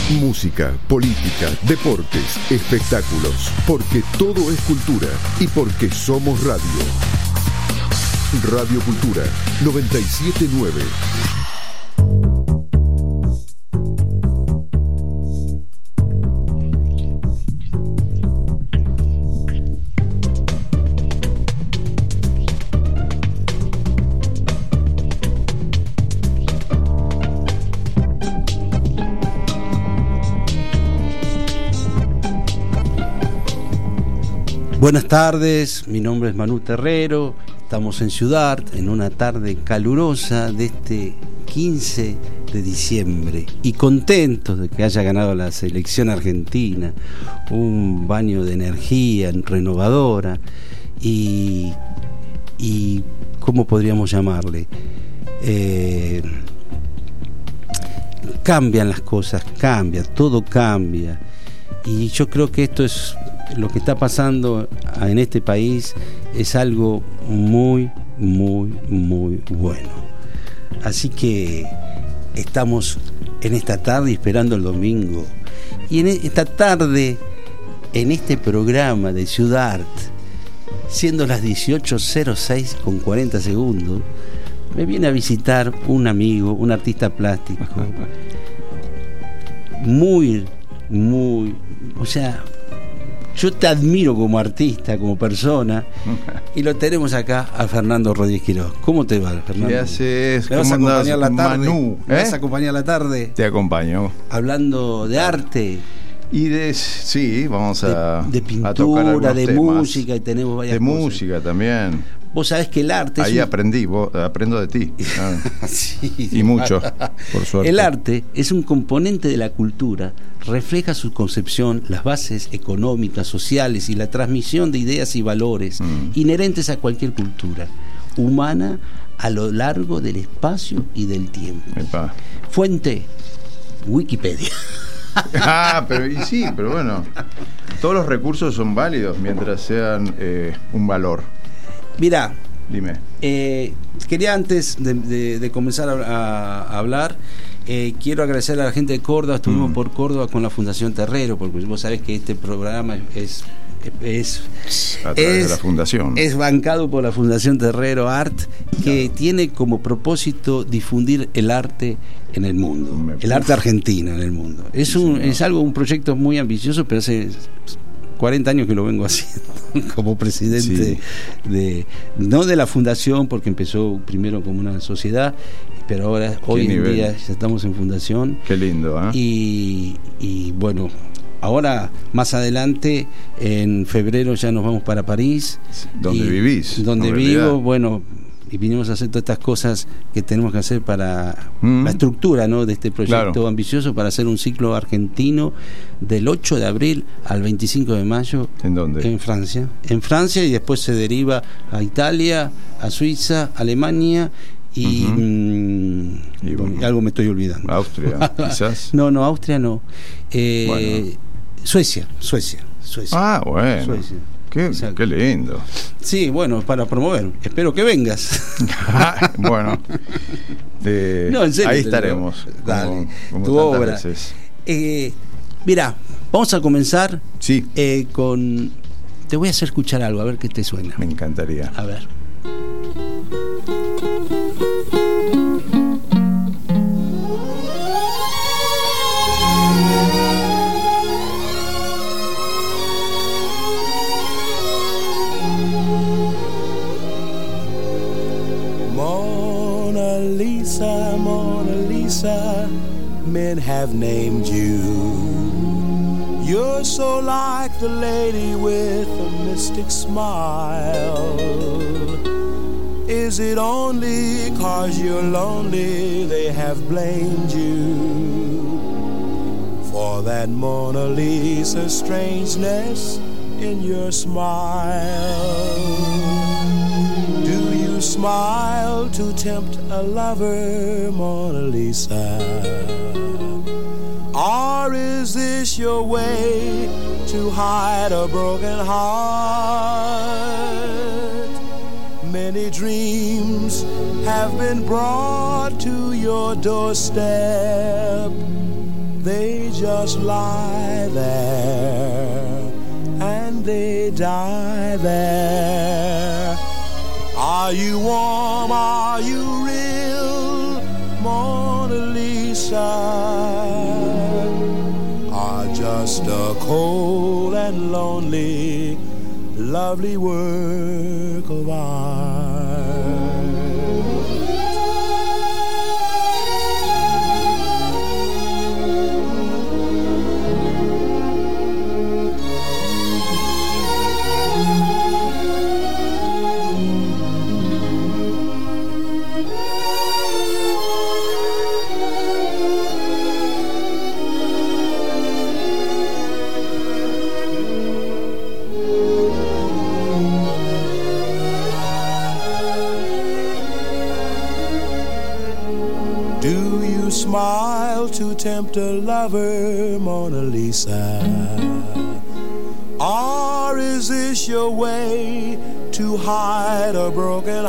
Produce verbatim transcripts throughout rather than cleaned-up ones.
Música, política, deportes, espectáculos, porque todo es cultura y porque somos radio. Radio Cultura noventa y siete punto nueve. Buenas tardes, mi nombre es Manu Terrero, estamos en Ciudad Art en una tarde calurosa de este quince de diciembre y contentos de que haya ganado la selección argentina, un baño de energía renovadora y, y ¿cómo podríamos llamarle? Eh, cambian las cosas, cambia, todo cambia y yo creo que esto es... Lo que está pasando en este país es algo muy, muy, muy bueno. Así que estamos en esta tarde esperando el domingo. Y en esta tarde, en este programa de Ciudad Art, siendo las dieciocho cero seis con cuarenta segundos, me viene a visitar un amigo, un artista plástico. Muy, muy, o sea... Yo te admiro como artista, como persona, y lo tenemos acá a Fernando Rodríguez Quiroz. ¿Cómo te va, Fernando? ¿Qué haces? ¿Me vas a ¿Cómo acompañar andás, la tarde? Manu? ¿Me ¿Eh? vas a acompañar la tarde? Te acompaño. Hablando de arte. Y de, sí, vamos a, de, de pintura, a tocar algunos de temas. música, y tenemos varias de cosas. De música también. Vos sabés que el arte Ahí es un... aprendí, vos, aprendo de ti. Ah. sí, y mucho, por suerte. El arte es un componente de la cultura, refleja su concepción, las bases económicas, sociales y la transmisión de ideas y valores mm. inherentes a cualquier cultura humana a lo largo del espacio y del tiempo. Epa. Fuente, Wikipedia. Ah, pero y sí, pero bueno, todos los recursos son válidos mientras sean eh, un valor. Mirá, dime. Eh, quería antes de, de, de comenzar a, a hablar, eh, quiero agradecer a la gente de Córdoba. Estuvimos mm. por Córdoba con la Fundación Terrero, porque vos sabés que este programa es es a través es, de la fundación. Es bancado por la Fundación Terrero Art, que claro. tiene como propósito difundir el arte en el mundo, Me el arte argentino en el mundo. Es sí, un es algo un proyecto muy ambicioso, pero hace cuarenta años que lo vengo haciendo como presidente sí. de no de la fundación, porque empezó primero como una sociedad, pero ahora hoy en nivel? día ya estamos en fundación. Qué lindo, ¿eh? Y, y bueno, ahora más adelante en febrero ya nos vamos para París. ¿Dónde vivís? Donde vivo, bueno, y vinimos a hacer todas estas cosas que tenemos que hacer para mm. la estructura, ¿no?, de este proyecto claro. ambicioso, para hacer un ciclo argentino del ocho de abril al veinticinco de mayo. ¿En dónde? En Francia. En Francia, y después se deriva a Italia, a Suiza, Alemania y, uh-huh. mmm, y bueno, algo me estoy olvidando. Austria, quizás. No, no, Austria no. Eh, bueno. Suecia, Suecia, Suecia. Ah, bueno. Suecia. Qué, qué lindo. Sí, bueno, para promover. Espero que vengas. Bueno, eh, no, en serio, ahí estaremos. Dale, como, como tu obra. Veces. Eh, mirá, vamos a comenzar sí. eh, con... Te voy a hacer escuchar algo, a ver qué te suena. Me encantaría. A ver. Men have named you. You're so like the lady with a mystic smile. Is it only 'cause you're lonely they have blamed you for that Mona Lisa strangeness in your smile? Do you smile to tempt a lover, Mona Lisa? Or is this your way to hide a broken heart? Many dreams have been brought to your doorstep, they just lie there and they die there. Are you warm? Are you real, Mona Lisa? Or just a cold and lonely, lovely work of art? Smile to tempt a lover, Mona Lisa? Or is this your way to hide a broken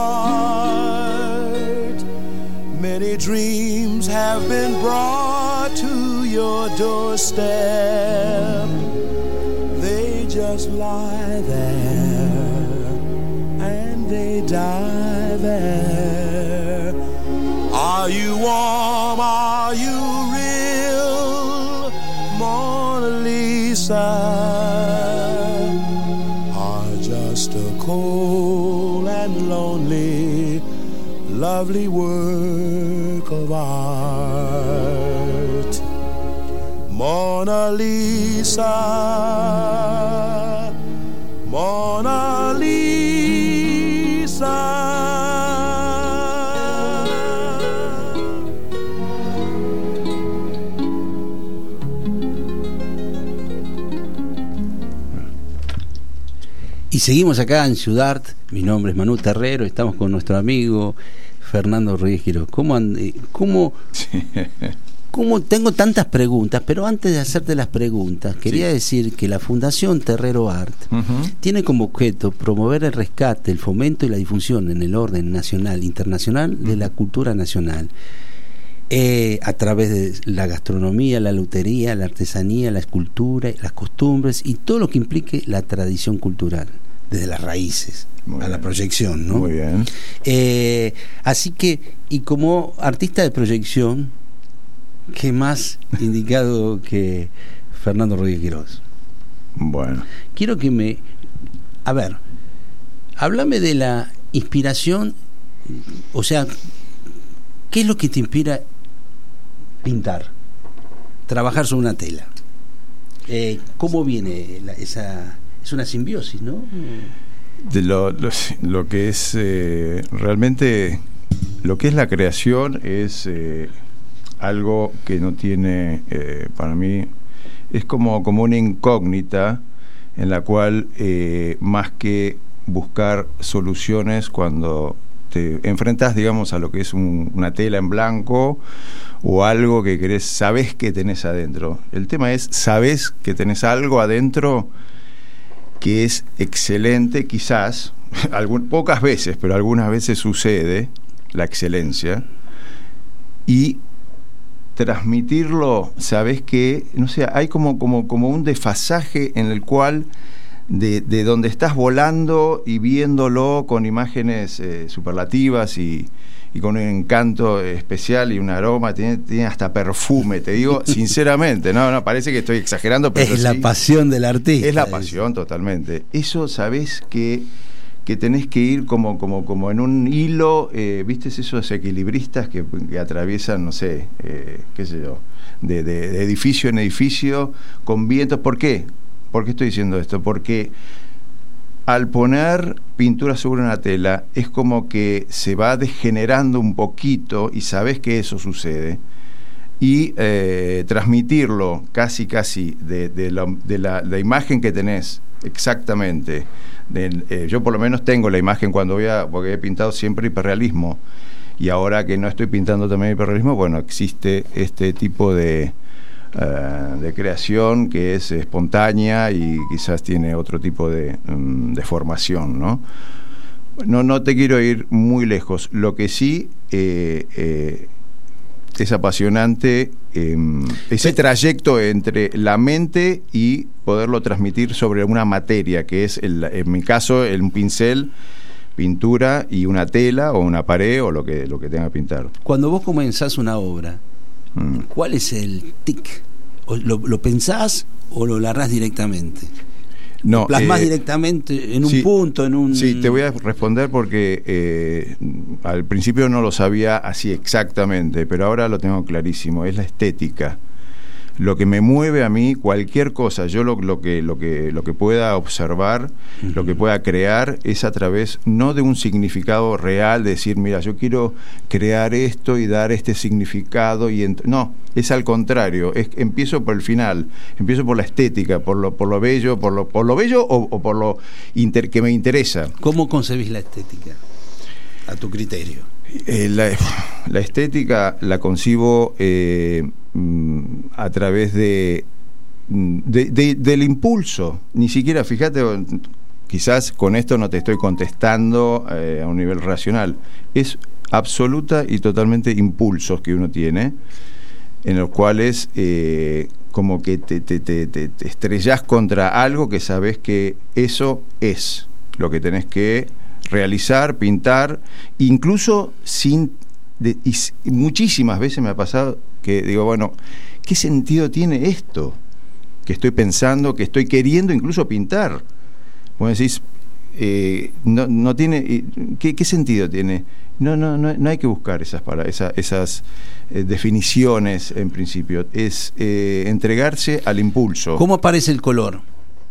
heart? Many dreams have been brought to your doorstep. They just lie there and they die there. Are you warm? Are you real, Mona Lisa? Or just a cold and lonely, lovely work of art? Mona Lisa, Mona Lisa. Y seguimos acá en Ciudad. Mi nombre es Manu Terrero. Estamos con nuestro amigo Fernando Rodríguez Quiroz. ¿Cómo, cómo, sí. ¿Cómo tengo tantas preguntas? Pero antes de hacerte las preguntas, quería sí. decir que la Fundación Terrero Art uh-huh. tiene como objeto promover el rescate, el fomento y la difusión en el orden nacional e internacional de la cultura nacional. Eh, a través de la gastronomía, la lutería, la artesanía, la escultura, las costumbres y todo lo que implique la tradición cultural, desde las raíces Muy a bien. La proyección, ¿no? Muy bien. Eh, así que, y como artista de proyección, ¿qué más indicado que Fernando Rodríguez Quiroz? Bueno. Quiero que me... A ver, háblame de la inspiración, o sea, ¿qué es lo que te inspira pintar, trabajar sobre una tela? Eh, ¿Cómo viene la, esa? Es una simbiosis, ¿no? De lo, lo, lo que es eh, realmente lo que es la creación es eh, algo que no tiene, eh, para mí, es como, como una incógnita en la cual eh, más que buscar soluciones cuando te enfrentas, digamos, a lo que es un, una tela en blanco o algo que querés, sabés que tenés adentro. El tema es, sabés que tenés algo adentro que es excelente, quizás, algún, pocas veces, pero algunas veces sucede la excelencia, y transmitirlo, sabés que, no sé, hay como, como, como un desfasaje en el cual De, de donde estás volando y viéndolo con imágenes eh, superlativas y, y con un encanto especial y un aroma, tiene, tiene hasta perfume, te digo sinceramente, no, no, parece que estoy exagerando, pero es sí, la pasión del artista. Es la pasión, totalmente. Eso sabés que, que tenés que ir como, como, como en un hilo, eh, ¿viste esos equilibristas que, que atraviesan, no sé, eh, qué sé yo, de, de, de edificio en edificio, con vientos? ¿Por qué? ¿Por qué estoy diciendo esto? Porque al poner pintura sobre una tela es como que se va degenerando un poquito y sabes que eso sucede, y eh, transmitirlo casi casi de, de, la, de la, la imagen que tenés exactamente. De, eh, yo por lo menos tengo la imagen cuando voy a, porque he pintado siempre hiperrealismo, y ahora que no estoy pintando también hiperrealismo, bueno, existe este tipo de Uh, de creación que es espontánea y quizás tiene otro tipo de, um, de formación, ¿no? No, no te quiero ir muy lejos. Lo que sí, eh, eh, es apasionante eh, ese trayecto entre la mente y poderlo transmitir sobre una materia, que es, el, en mi caso, el, un pincel, pintura y una tela o una pared o lo que, lo que tenga que pintar. Cuando vos comenzás una obra, mm. ¿cuál es el tic? ¿O lo, lo pensás o lo largás directamente? No, plasmás eh, directamente en un sí, punto, en un... Sí, te voy a responder porque eh, al principio no lo sabía así exactamente, pero ahora lo tengo clarísimo, es la estética. Lo que me mueve a mí, cualquier cosa, yo lo, lo, que, lo, que, lo que pueda observar, uh-huh. lo que pueda crear, es a través, no de un significado real, de decir, mira, yo quiero crear esto y dar este significado, y ent- no, es al contrario, es, empiezo por el final, empiezo por la estética, por lo, por lo bello, por lo, por lo bello o, o por lo inter- que me interesa. ¿Cómo concebís la estética, a tu criterio? Eh, la, la estética la concibo eh, a través de, de, de del impulso. Ni siquiera, fíjate, quizás con esto no te estoy contestando eh, a un nivel racional. Es absoluta y totalmente impulsos que uno tiene, en los cuales eh, como que te, te, te, te, te estrellás contra algo que sabes que eso es lo que tenés que realizar, pintar, incluso sin de, y, y muchísimas veces me ha pasado que digo, bueno, ¿qué sentido tiene esto que estoy pensando, que estoy queriendo incluso pintar? Vos decís, eh, no, no tiene, ¿qué, qué sentido tiene? No, no, no, no hay que buscar esas para, esa, esas eh, definiciones en principio, es eh, entregarse al impulso. ¿Cómo aparece el color?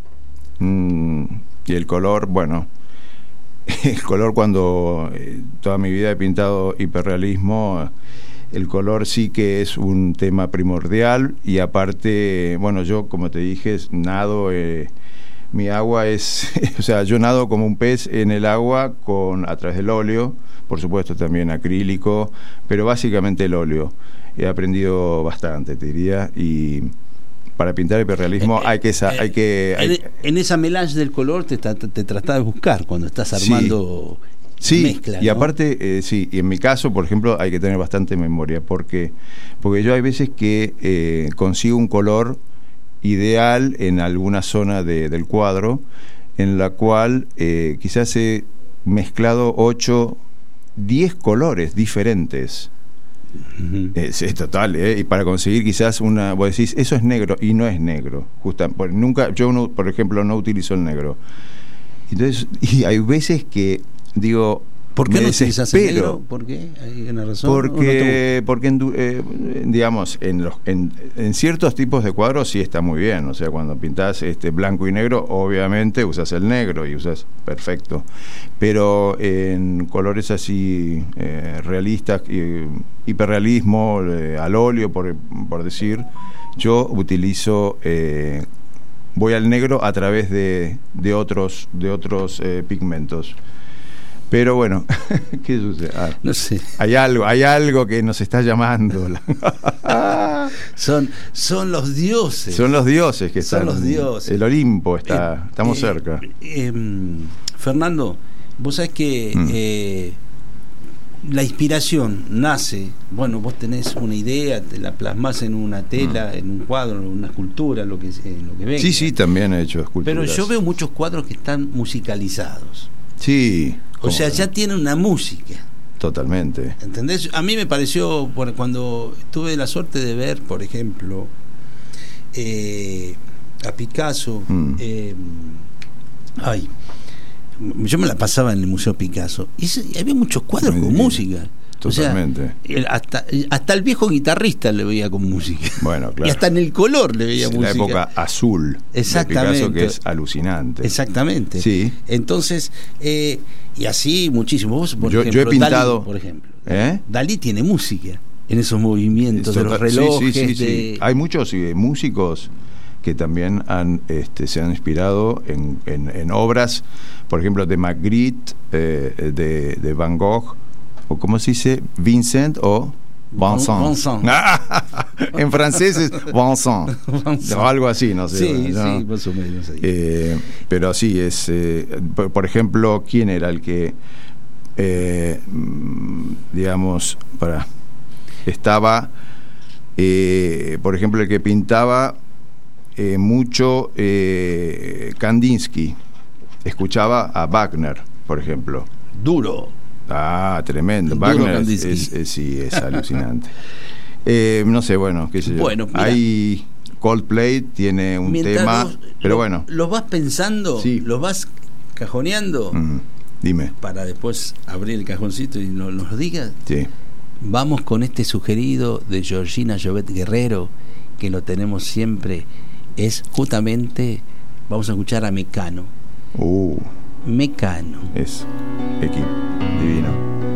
Mm, y el color, bueno, el color cuando eh, toda mi vida he pintado hiperrealismo, el color sí que es un tema primordial, y aparte, bueno, yo como te dije, nado, eh, mi agua es, o sea, yo nado como un pez en el agua con a través del óleo, por supuesto también acrílico, pero básicamente el óleo. He aprendido bastante, te diría, y para pintar hiperrealismo eh, hay que... Sa- eh, hay que hay... En, en esa melange del color te, te, te tratás de buscar cuando estás armando sí, mezcla, sí, y ¿no? aparte, eh, sí, y en mi caso, por ejemplo, hay que tener bastante memoria, porque, porque yo hay veces que eh, consigo un color ideal en alguna zona de, del cuadro, en la cual eh, quizás he mezclado ocho, diez colores diferentes. Uh-huh. Es, es total, ¿eh? Y para conseguir quizás una, vos decís, eso es negro, y no es negro, justa, por, nunca, yo no, por ejemplo no utilizo el negro. Entonces, y hay veces que digo, ¿por qué me no utilizas el negro? ¿Por qué? ¿Hay una razón? Porque, no porque en, eh, digamos, en, los, en, en ciertos tipos de cuadros sí está muy bien. O sea, cuando pintás este, blanco y negro, obviamente usas el negro y usas perfecto. Pero en colores así eh, realistas, eh, hiperrealismo, eh, al óleo, por, por decir, yo utilizo... Eh, voy al negro a través de, de otros, de otros eh, pigmentos. Pero bueno, ¿qué sucede? Ah, no sé. Hay algo, hay algo que nos está llamando. son, son los dioses. Son los dioses que son están. Son los dioses. El Olimpo está, eh, estamos eh, cerca. Eh, Fernando, vos sabés que mm. eh, la inspiración nace, bueno, vos tenés una idea, te la plasmás en una tela, mm. en un cuadro, en una escultura, lo que, en lo que venga. Sí, sí, también he hecho esculturas. Pero yo veo muchos cuadros que están musicalizados. Sí. O sea, ya tiene una música. Totalmente. ¿Entendés? A mí me pareció, por, cuando tuve la suerte de ver, por ejemplo, eh, a Picasso, mm. eh, ay, yo me la pasaba en el Museo Picasso, y, ese, y había muchos cuadros Muy con bien. música. Totalmente. O sea, el, hasta, hasta el viejo guitarrista le veía con música. Bueno, claro. Y hasta en el color le veía sí, música. La época azul Exactamente. de Picasso, que es alucinante. Exactamente. Sí. Entonces, eh, y así muchísimo. Vos, por yo, ejemplo, yo he pintado. Dalí, por ejemplo. ¿Eh? Dalí tiene música en esos movimientos Esto, de los relojes. Sí, sí, sí, de... sí. Hay muchos eh, músicos que también han, este, se han inspirado en, en, en obras, por ejemplo, de Magritte, eh, de, de Van Gogh, o ¿cómo se dice? Vincent o Vincent. Vincent. En francés es Vincent. Vincent. O algo así, no sé. Sí, ¿no? sí, más o menos. Eh, pero sí, es. Eh, por, por ejemplo, ¿quién era el que, eh, digamos, para. estaba, eh, por ejemplo, el que pintaba eh, mucho eh, Kandinsky, escuchaba a Wagner, por ejemplo. Duro. Ah, tremendo. Duro Wagner es, Kandinsky. es, es- sí, es alucinante. Eh, no sé, bueno, qué sé yo. Bueno, mira. Hay Coldplay, tiene un Mientras tema, vos pero lo- bueno. los vas pensando, Sí. los vas cajoneando, Mm, dime, para después abrir el cajoncito y no- nos lo digas. sí. Vamos con este sugerido de Georgina Llobet Guerrero, que lo tenemos siempre. Es justamente, vamos a escuchar a Mecano. Uh, Mecano. es equipo divino.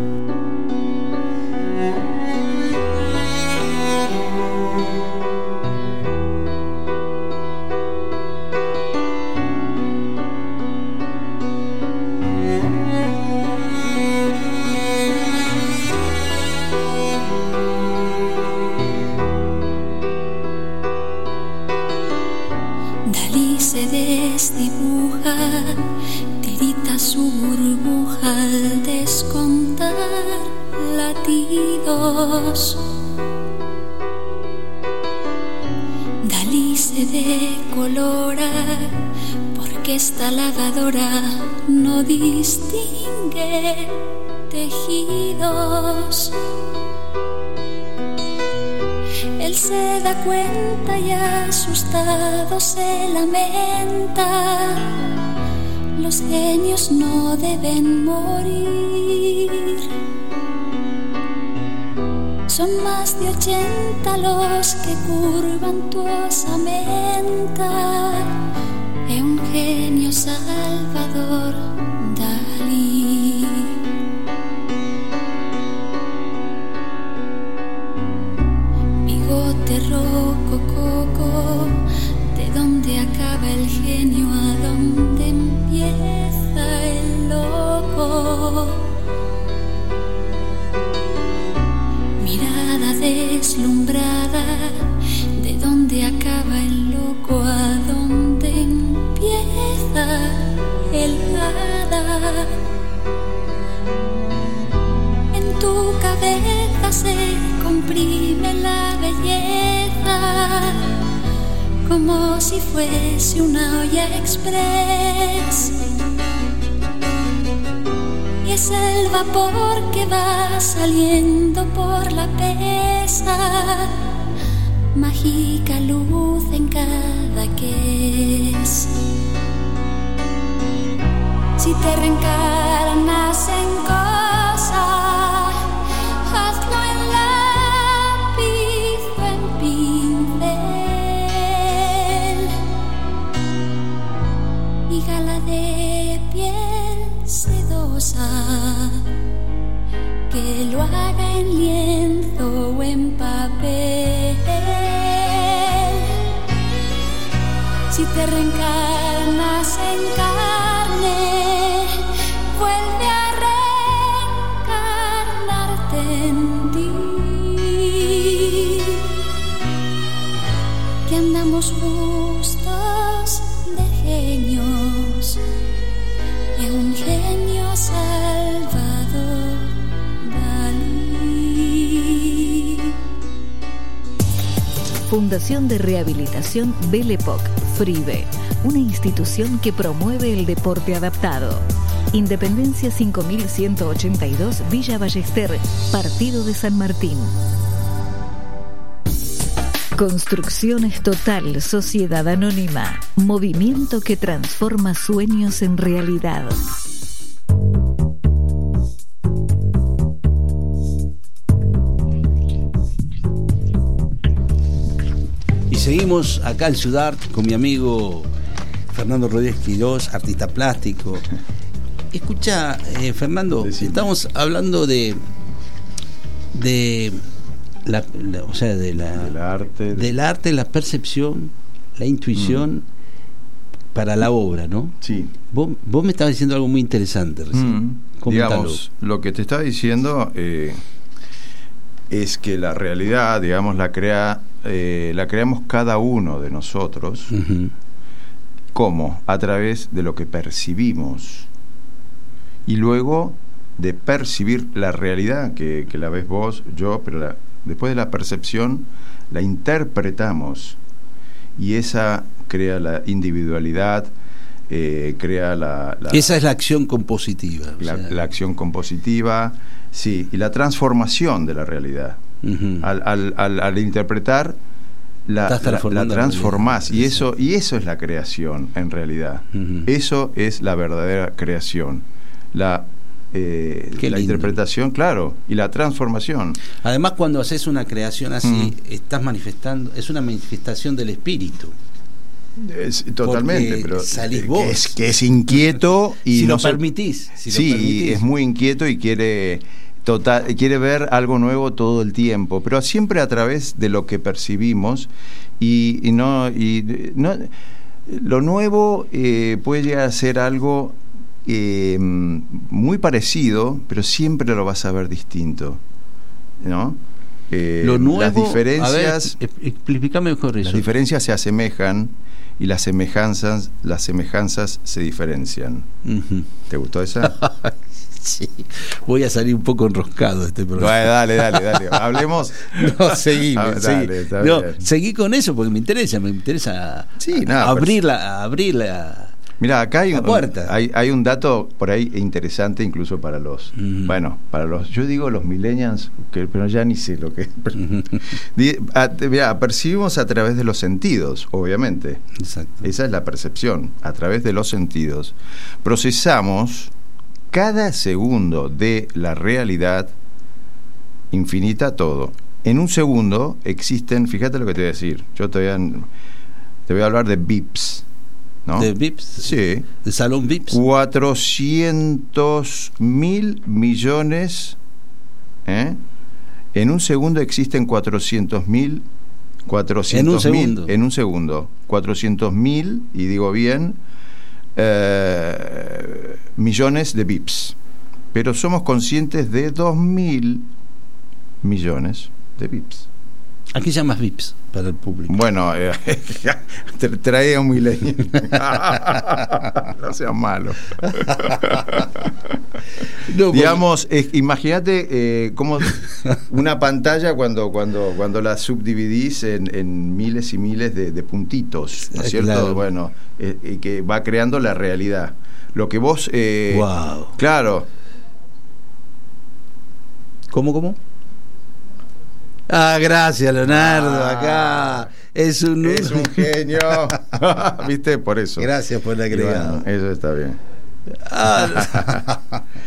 Dalí se desdibuja, tirita su burbuja al descontar latidos. Dalí se decolora porque esta lavadora no distingue tejidos. Él se da cuenta y asustado se lamenta. Los genios no deben morir. Son más de ochenta los que curvan tu osamenta. Es un genio Salvador Dalí. Bigote rocococo, ¿de dónde acaba el genio? ¿A dónde empieza el loco? Mirada deslumbrada, ¿de dónde acaba el loco? ¿A dónde empieza el hada? En tu cabeza se comprime la belleza, como si fuese una olla express. Y es el vapor que va saliendo por la pesa, mágica luz en cada ques. Si te reencarnas en cosa, hazlo en lápiz o en pincel, y gala de piel sedosa, que lo haga en lienzo o en papel. Si te reencarnas en carne, vuelve a reencarnarte en ti, que andamos justos de genios, es un genio Salvador Dalí. Fundación de Rehabilitación Belle Époque, FRIBE, una institución que promueve el deporte adaptado. Independencia cinco mil ciento ochenta y dos, Villa Ballester, Partido de San Martín. Construcciones Total, Sociedad Anónima, movimiento que transforma sueños en realidad. Y seguimos acá en Ciudad con mi amigo Fernando Rodríguez Quirós, artista plástico. Escucha, eh, Fernando, Decime. estamos hablando de de la, la- o sea, de la, Del arte. del arte, la percepción, la intuición para la obra, ¿no? Sí. Vos, vos me estabas diciendo algo muy interesante recién. Mm, Comentalo. digamos, lo que te estaba diciendo eh, es que la realidad, digamos, la crea, eh, la creamos cada uno de nosotros. Ujú. ¿Cómo? A través de lo que percibimos. Y luego de percibir la realidad, que, que la ves vos, yo, pero la, Después de la percepción, la interpretamos. Y esa crea la individualidad, eh, crea la, la... Esa es la acción compositiva. La, o sea. la acción compositiva, sí, y la transformación de la realidad. Uh-huh. Al, al, al, al interpretar, la, la, la transformás. Y eso, y eso es la creación, en realidad. Uh-huh. Eso es la verdadera creación. La... Eh, la interpretación, claro, y la transformación. Además, cuando haces una creación así, mm. estás manifestando, es una manifestación del espíritu. Es, totalmente, pero salís vos. Que es, que es inquieto y si no lo se, permitís. Si sí, lo permitís. Es muy inquieto y quiere total, quiere ver algo nuevo todo el tiempo, pero siempre a través de lo que percibimos y, y no y no lo nuevo eh, puede llegar a ser algo Eh, muy parecido, pero siempre lo vas a ver distinto, ¿no? Eh, lo nuevo, las diferencias, a ver, explícame mejor eso. Las diferencias se asemejan y las semejanzas, las semejanzas se diferencian. Uh-huh. ¿Te gustó esa? Sí. Voy a salir un poco enroscado de este programa. Dale, dale, dale, dale. Hablemos. No, seguí, ah, seguí. Dale, no, seguí con eso porque me interesa, me interesa sí, nada, abrirla, abrirla. Mira, acá hay un, hay, hay un dato por ahí interesante incluso para los, mm. bueno, para los, yo digo los millennials, que, pero ya ni sé lo que es. Mira, percibimos a través de los sentidos, obviamente. Exacto. Esa es la percepción, a través de los sentidos. Procesamos cada segundo de la realidad infinita todo. En un segundo existen, fíjate lo que te voy a decir, yo te voy a, te voy a hablar de bips. ¿No? ¿De V I Ps? Sí. ¿De salón V I Ps? cuatrocientos mil millones. ¿eh? En un segundo existen cuatrocientos mil. cuatrocientos mil. En un segundo. cuatrocientos mil, y digo bien, eh, millones de V I Ps. Pero somos conscientes de dos mil millones de V I Ps. ¿A qué llamas V I Ps para el público? Bueno, eh, te trae a un milenio. No seas malo. No, digamos, eh, imagínate eh, como una pantalla cuando cuando cuando la subdividís en, en miles y miles de, de puntitos, ¿no es cierto? Claro. Bueno, eh, eh, que va creando la realidad. Lo que vos... Eh, wow. Claro. ¿Cómo, cómo? Ah, gracias, Leonardo, ah, acá es un es un genio. ¿Viste? Por eso. Gracias por el agregado. Bueno, eso está bien. Ah.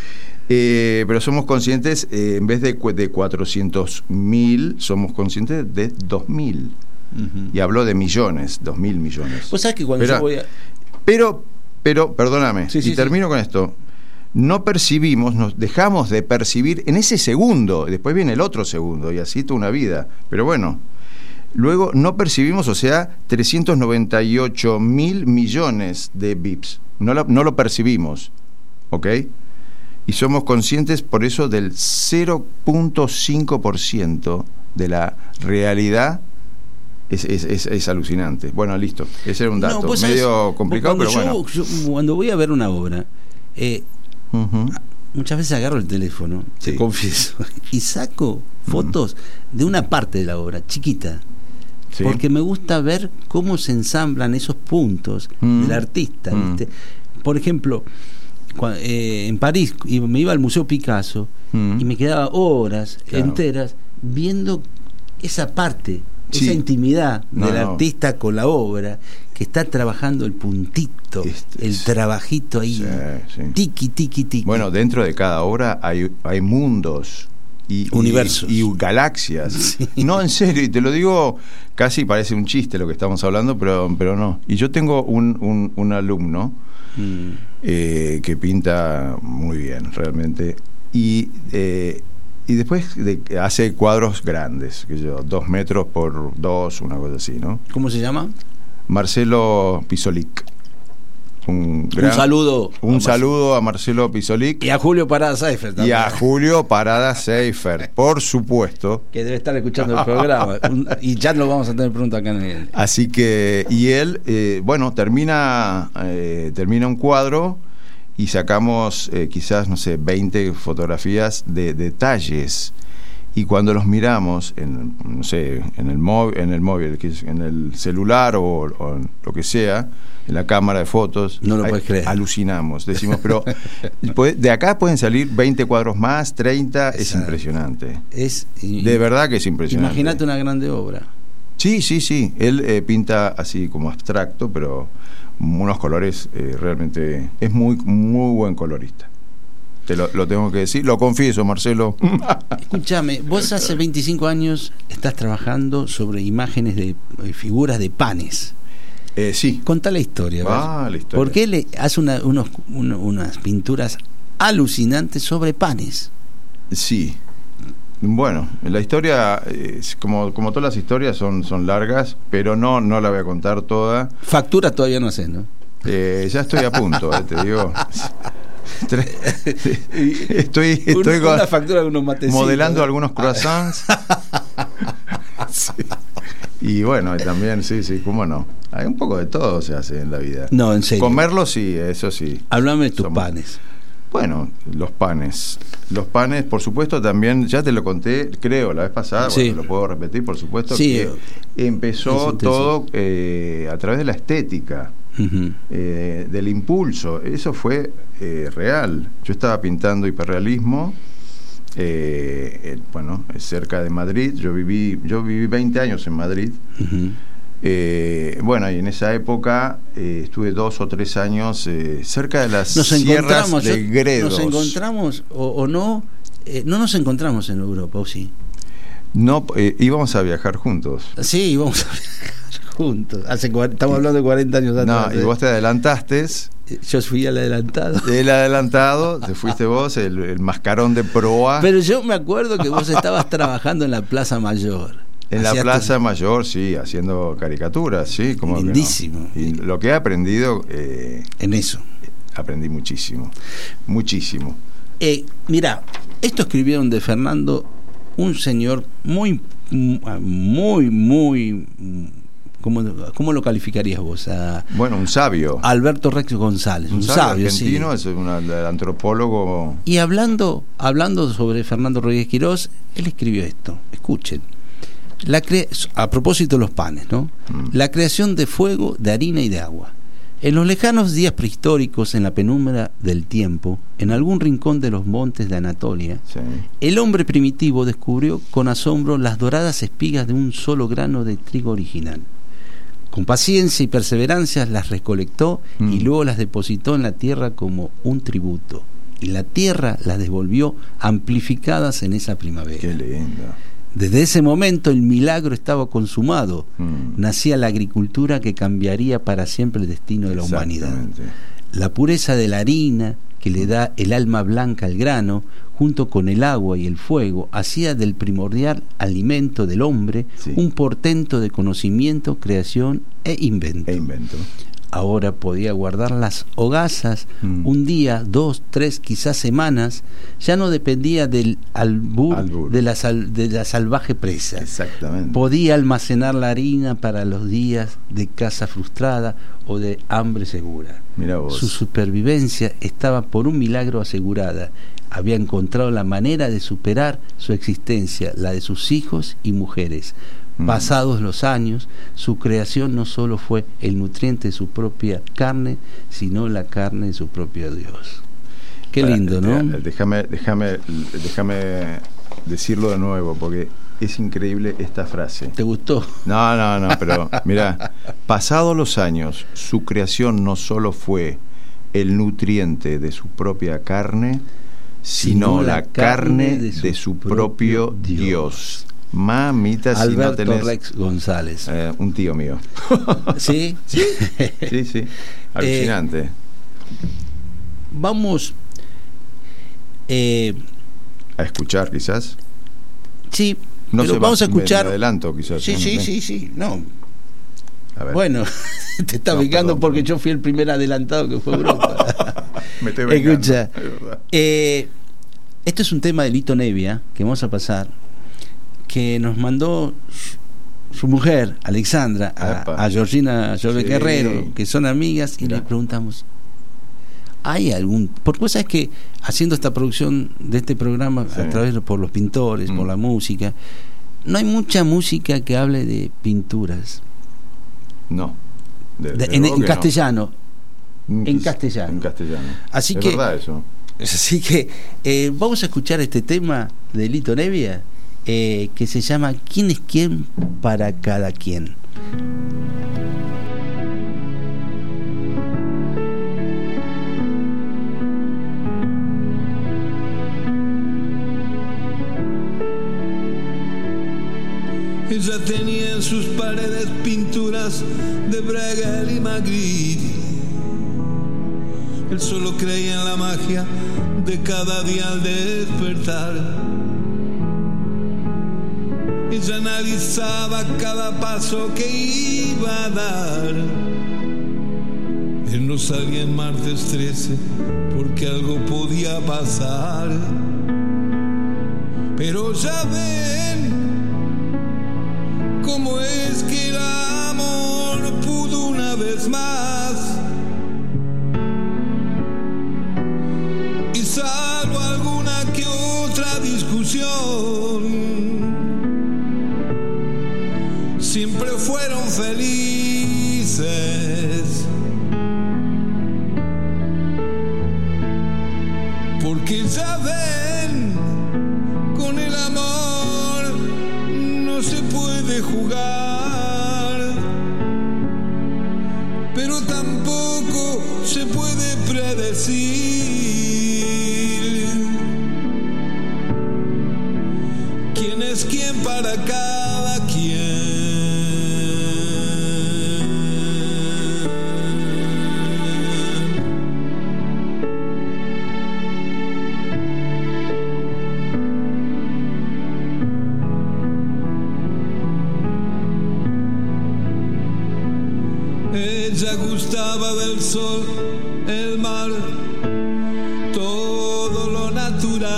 eh, pero somos conscientes, eh, en vez de, de cuatrocientos mil, somos conscientes de dos mil. Uh-huh. Y hablo de millones, dos mil millones. Vos sabés que cuando pero, yo voy a... Pero, pero, perdóname, sí, sí, y termino sí. con esto. No percibimos, nos dejamos de percibir en ese segundo, después viene el otro segundo y así toda una vida, pero bueno, luego no percibimos, o sea, trescientos noventa y ocho mil millones de V I Ps, no lo, no lo percibimos, ¿ok? Y somos conscientes por eso del cero punto cinco por ciento de la realidad. Es, es, es, es alucinante. Bueno, listo, ese era un dato no, medio sabés, complicado, pero yo, bueno. Yo, cuando voy a ver una obra, eh, Uh-huh. muchas veces agarro el teléfono, sí. te confieso, y saco fotos uh-huh. de una parte de la obra, chiquita, sí. porque me gusta ver cómo se ensamblan esos puntos uh-huh. del artista. Uh-huh. ¿viste? Por ejemplo, cuando, eh, en París y me iba al Museo Picasso uh-huh. y me quedaba horas claro. enteras viendo esa parte, sí. esa intimidad no, del no. artista con la obra, que está trabajando el puntito, este, el trabajito ahí, sí, sí. tiqui, tiqui, tiqui. Bueno, dentro de cada obra hay, hay mundos y universos y, y galaxias. Sí. No, en serio, y te lo digo, casi parece un chiste lo que estamos hablando, pero, pero no. Y yo tengo un, un, un alumno mm. eh, que pinta muy bien, realmente, y... Eh, Y después de, hace cuadros grandes, que yo, dos metros por dos, una cosa así, ¿no? ¿Cómo se llama? Marcelo Pisolic. Un, gran, un saludo. Un a saludo a Marcelo Pisolic. Y a Julio Parada Seifert también. Y a Julio Parada Seifert, por supuesto. Que debe estar escuchando el programa. un, y ya lo vamos a tener pronto acá en el... Así que, y él, eh, bueno, termina, eh, termina un cuadro... Y sacamos eh, quizás, no sé, veinte fotografías de detalles. y cuando los miramos en, no sé, en el móvil, en el móvil, en el celular o, o en lo que sea, en la cámara de fotos, no lo puedes creer. Alucinamos, decimos, pero de acá pueden salir veinte cuadros más, treinta, es impresionante. Es, y, de verdad que es impresionante. Imagínate una grande obra. Sí, sí, sí, él eh, pinta así como abstracto, pero unos colores eh, realmente, es muy, muy buen colorista. Te lo, lo tengo que decir, lo confieso, Marcelo. Escúchame, vos hace veinticinco años estás trabajando sobre imágenes de eh, figuras de panes. Eh, sí. Contá la historia. Ah, la historia. Porque él hace una, unos, uno, unas pinturas alucinantes sobre panes. Sí. Bueno, la historia, eh, como, como todas las historias, son, son largas, pero no, no la voy a contar toda. Factura todavía no sé, ¿no? Eh, ya estoy a punto, eh, te digo. Estoy, estoy una, una factura de unos matecitos, modelando ¿no? algunos croissants. Sí. Y bueno, y también, sí, sí, cómo no. Hay un poco de todo se hace en la vida. No, en serio. Comerlo, sí, eso sí. Háblame de tus Somos... panes. Bueno, los panes. Los panes, por supuesto, también, ya te lo conté, creo, la vez pasada, sí. Bueno, lo puedo repetir, por supuesto, sí, que empezó todo eh, a través de la estética. Uh-huh. eh, del impulso, eso fue eh, real. Yo estaba pintando hiperrealismo, eh, eh, bueno, cerca de Madrid. Yo viví, yo viví veinte años en Madrid. Uh-huh. eh, bueno, y en esa época eh, estuve dos o tres años eh, cerca de las nos sierras de yo, Gredos. Nos encontramos o, o no, eh, no nos encontramos en Europa, ¿o sí? No, eh, íbamos a viajar juntos. Sí, íbamos a viajar juntos. Hace, estamos hablando de cuarenta años atrás. No, y vos te adelantaste. Yo fui el adelantado. El adelantado, te fuiste vos, el, el mascarón de proa. Pero yo me acuerdo que vos estabas trabajando en la Plaza Mayor. En la Plaza tu... Mayor, sí, haciendo caricaturas, sí. Como lindísimo. Que no. Y lo que he aprendido... Eh, en eso. Aprendí muchísimo, muchísimo. Eh, mirá, esto escribieron de Fernando un señor muy, muy, muy... ¿Cómo, ¿Cómo lo calificarías vos? A, bueno, un sabio. Alberto Rex González, un, un sabio, sabio argentino, sí. Es un antropólogo. Y hablando, hablando sobre Fernando Rodríguez Quirós, él escribió esto, escuchen. La cre- a propósito de los panes, ¿no? Mm. La creación de fuego, de harina y de agua. En los lejanos días prehistóricos, en la penumbra del tiempo, en algún rincón de los montes de Anatolia, sí. El hombre primitivo descubrió con asombro las doradas espigas de un solo grano de trigo original. Con paciencia y perseverancia las recolectó mm. y luego las depositó en la tierra como un tributo. Y la tierra las devolvió amplificadas en esa primavera. Qué lindo. Desde ese momento el milagro estaba consumado. Mm. Nacía la agricultura que cambiaría para siempre el destino de la humanidad. La pureza de la harina, que le da el alma blanca al grano, junto con el agua y el fuego, hacía del primordial alimento del hombre sí. un portento de conocimiento, creación e invento. E invento. Ahora podía guardar las hogazas mm. un día, dos, tres, quizás semanas. Ya no dependía del albur, albur. De, la sal, de la salvaje presa. Exactamente. Podía almacenar la harina para los días de caza frustrada o de hambre segura. Mirá vos. Su supervivencia estaba por un milagro asegurada. Había encontrado la manera de superar su existencia, la de sus hijos y mujeres. Pasados los años, su creación no solo fue el nutriente de su propia carne, sino la carne de su propio Dios. Qué Para, lindo, ¿no? Déjame, déjame, déjame decirlo de nuevo, porque es increíble esta frase. ¿Te gustó? No, no, no, pero mira, pasados los años, su creación no solo fue el nutriente de su propia carne, sino, sino la, la carne, carne de su, de su propio, propio Dios. Dios. Mamita, Alberto si no tenés, Rex González, eh, un tío mío. ¿Sí? Sí, sí, sí. Alucinante. Eh, vamos eh, a escuchar, quizás. Sí, no pero se vamos va, a escuchar. Me adelanto, quizás. Sí, ¿no? sí, ¿no? sí, sí. No. A ver. Bueno, te está no, vengando perdón, porque perdón. yo fui el primer adelantado que fue Europa. Me estoy vengando. Escucha. Eh, esto es un tema de Lito Nevia que vamos a pasar, que nos mandó su, su mujer, Alexandra, a, a Georgina Jorge sí. Guerrero, que son amigas, y Mira. le preguntamos, ¿Hay algún...? Porque vos sabés que haciendo esta producción de este programa, sí, a través de por los pintores, mm. por la música, no hay mucha música que hable de pinturas. No. De, de, en, en castellano. No. En castellano. En castellano. Así es que, verdad eso. Así que eh, vamos a escuchar este tema de Lito Nevia, eh, que se llama ¿Quién es quién para cada quien? Ella tenía en sus paredes pinturas de Bruegel y Magritte. Él solo creía en la magia de cada día al despertar. Ella analizaba cada paso que iba a dar. Él no salía en martes trece porque algo podía pasar. Pero ya ven cómo es que el amor pudo una vez más, y salvo alguna que otra discusión, siempre fueron felices, porque ya ven, con el amor no se puede jugar, pero tampoco se puede predecir quién es quién para cada quien. Ella gustaba del sol, el mar, todo lo natural.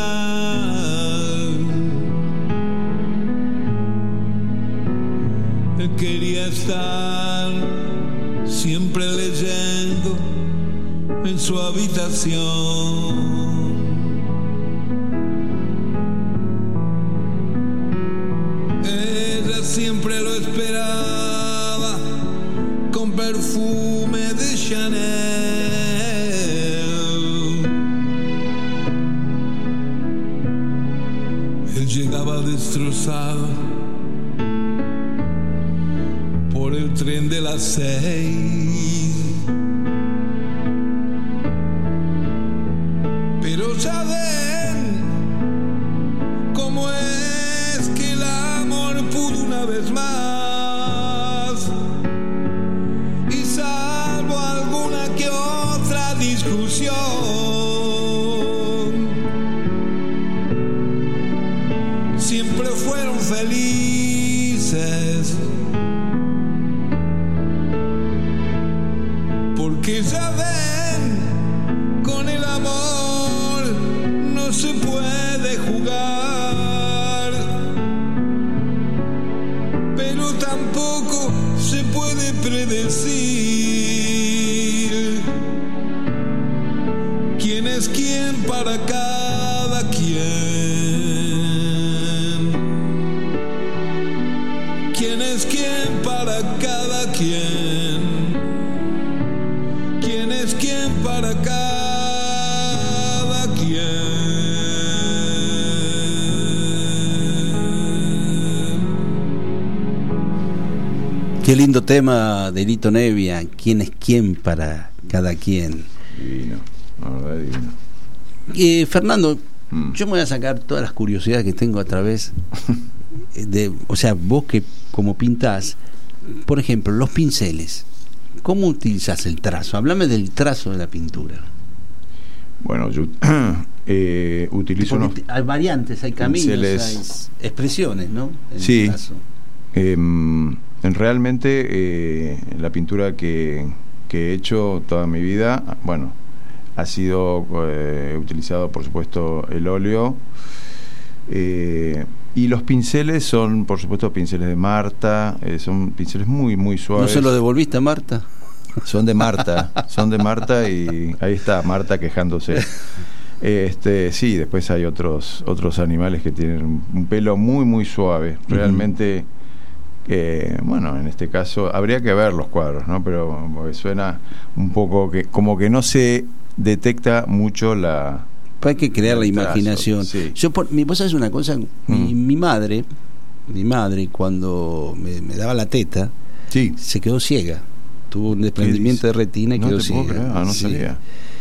Él quería estar siempre leyendo en su habitación. Ella siempre lo esperaba con perfume de Chanel. Él llegaba destrozado por el tren de las seis, pero ya ven cómo es que el amor pudo una vez más, y salvo alguna que otra discusión, siempre fueron felices, porque ya ven, con el amor no se puede jugar, pero tampoco se puede predecir quién es quién para cada quien. Quién es quién para cada quien. Quién es quién para cada quien. Qué lindo tema de Lito Nevia, ¿quién es quién para cada quien? Divino, la verdad es divino. Eh, Fernando, mm. yo me voy a sacar todas las curiosidades que tengo a través de, o sea, vos que como pintás, por ejemplo, los pinceles, ¿cómo utilizás el trazo? Háblame del trazo de la pintura. Bueno, yo eh, utilizo unos hay variantes, hay caminos, pinceles, hay expresiones, ¿no? En sí. el trazo. Eh, realmente eh, la pintura que, que he hecho toda mi vida, bueno, ha sido eh, utilizado, por supuesto, el óleo, eh, y los pinceles son, por supuesto, pinceles de Marta, eh, son pinceles muy, muy suaves. ¿No se lo devolviste a Marta? Son de Marta, son de Marta y ahí está Marta quejándose. Este, sí, después hay otros otros animales que tienen un pelo muy muy suave. Realmente, eh, bueno, en este caso habría que ver los cuadros, ¿no? Pero porque suena un poco que como que no se detecta mucho la. Hay que crear la trazo, imaginación. sí. Yo, por, mi, vos sabés una cosa, mi, Mm. mi madre, mi madre cuando me, me daba la teta, Sí. se quedó ciega. Tuvo un desprendimiento de retina y No quedó te puedo ciega. creer, ah, no Sí. sabía.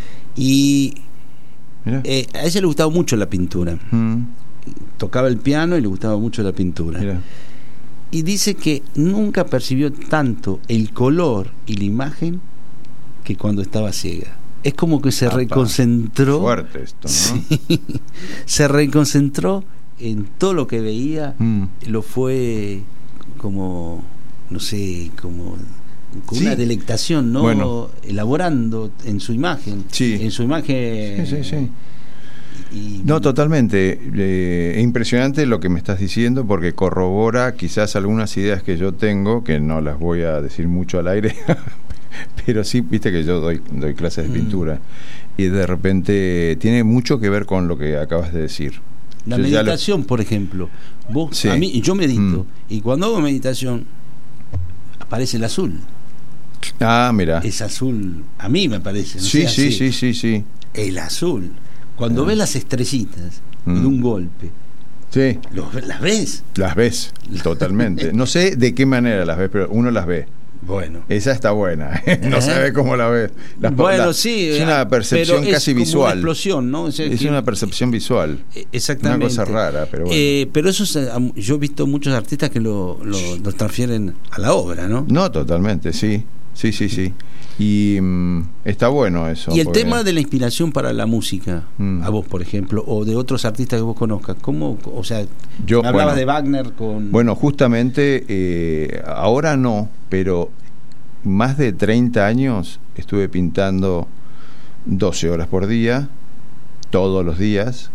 Y Mirá. eh, a ella le gustaba mucho la pintura. Mm, Tocaba el piano y le gustaba mucho la pintura. mirá. Y dice que nunca percibió tanto el color y la imagen que cuando estaba ciega. Es como que se Apa, reconcentró. Fuerte esto, ¿no? Sí. Se reconcentró en todo lo que veía. Mm. Lo fue como, no sé, como con Sí. una delectación, ¿no? Bueno. Elaborando en su imagen. Sí. En su imagen. Sí, sí, sí. Y, No, totalmente. Eh, es impresionante lo que me estás diciendo porque corrobora quizás algunas ideas que yo tengo, que no las voy a decir mucho al aire, pero sí, viste que yo doy, doy clases de Mm. pintura y de repente tiene mucho que ver con lo que acabas de decir. La Yo ya lo- meditación, por ejemplo. Vos, Sí. a mí, yo medito. Mm. Y cuando hago meditación, aparece el azul. Ah, mira. Es azul, a mí me parece. No Sí, sé, sí, así. sí, sí, sí. El azul. Cuando Ah. ves las estrellitas Mm. de un golpe, Sí, ¿los, ¿las ves? las ves, totalmente. No sé de qué manera las ves, pero uno las ve. Bueno. Esa está buena. No Ajá. sabe cómo la ves. Las- Bueno, la- sí. Es eh, una percepción pero es casi como visual. Una explosión, ¿no? O sea, Es que- una percepción visual. eh, Exactamente. Una cosa rara, pero bueno. Eh, pero eso es, eh, am- yo he visto muchos artistas que lo, lo, lo transfieren a la obra, ¿no? No, totalmente, sí. Sí, sí, sí. Y mm, está bueno eso. Y el porque- tema de la inspiración para la música, Mm. a vos, por ejemplo, o de otros artistas que vos conozcas, ¿cómo? O sea, Yo, me hablabas bueno, de Wagner con... Bueno, justamente, eh, ahora no, pero más de treinta años estuve pintando doce horas por día, todos los días,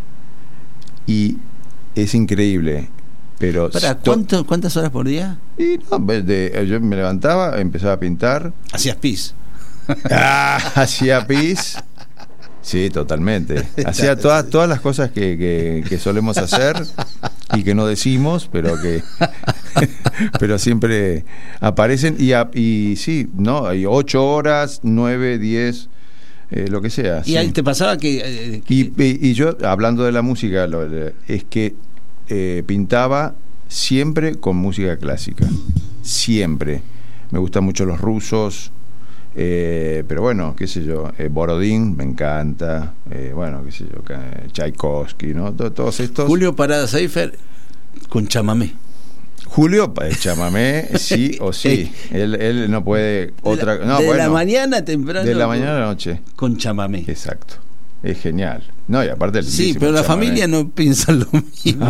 y es increíble. Pero Pará, to- ¿cuánto- ¿cuántas horas por día? y no, de- yo me levantaba, empezaba a pintar, Hacías pis. ah, hacía pis. Sí, totalmente. Hacía todas todas las cosas que, que, que solemos hacer y que no decimos, pero que pero siempre aparecen y, a- y sí, no, hay ocho horas, nueve, diez, eh, lo que sea. Y sí. ahí te pasaba que... eh, que- Y, y- y yo, hablando de la música, lo- es que eh, pintaba siempre con música clásica. Siempre. Me gustan mucho los rusos, eh, pero bueno, qué sé yo, eh, Borodín me encanta, eh, bueno, qué sé yo, ca- Tchaikovsky, ¿no? To- Todos estos. Julio Parada Seifer con chamamé. Julio, pa- el chamamé, sí o sí. Él, él no puede otra. de No, la, de bueno, la mañana temprano. de la con- mañana a la noche. Con chamamé. Exacto. Es genial. No, y aparte el Sí, lindísimo pero la chamamé. familia no piensa lo mismo.